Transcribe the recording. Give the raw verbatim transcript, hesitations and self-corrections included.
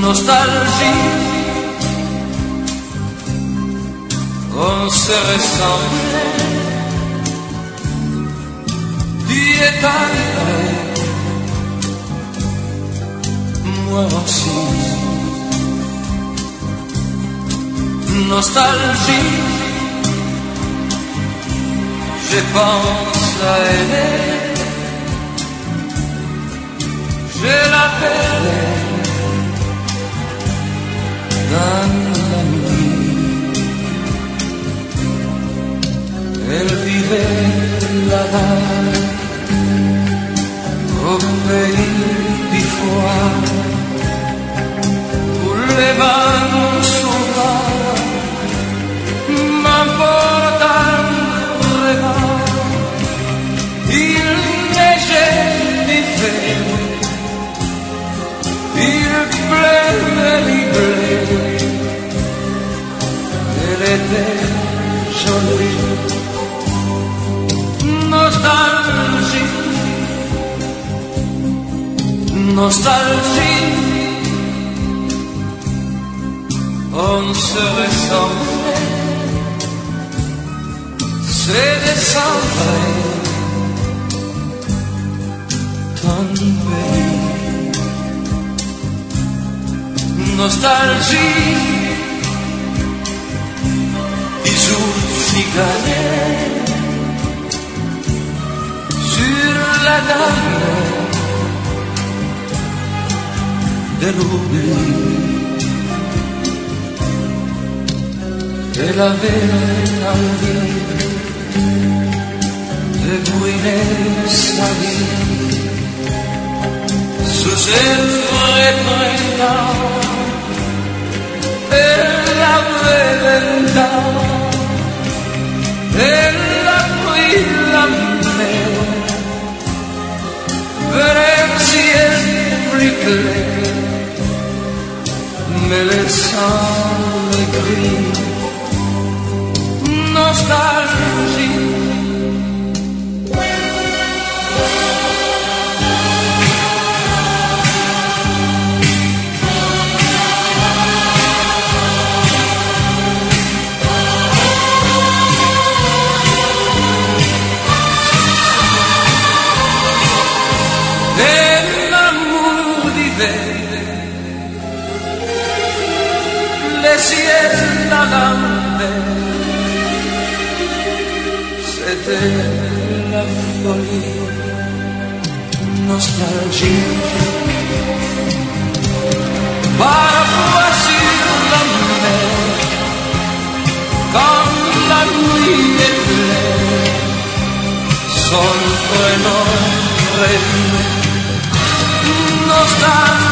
nostalgie, on se ressemblait, tu es arrivé, moi aussi. Nostalgie, je pense à elle, je l'appelle dans la nuit. Elle vivait là-bas, au pays du froid, où les vents sauvages m'emportent vraiment. Il neigeait l'hiver, il pleuvait l'hiver. Elle était jolie, nostalgie, nostalgie. On se ressemblait, c'est décembre, ton pays. Nostalgie, bisous cigarets sur la dalle de l'oubli. Elle avait envie de brûler sa vie sous un vrai printemps. Elle avait vingt ans, elle a pris la mer vers un ciel plus clair, me laissant le gris. Nostalgie, un amour d'hiver, le ciel à l'envers. C'était la folie, nostalgie. Parfois sur la mer, quand la nuit est claire, son prénom revient. Nostalgie.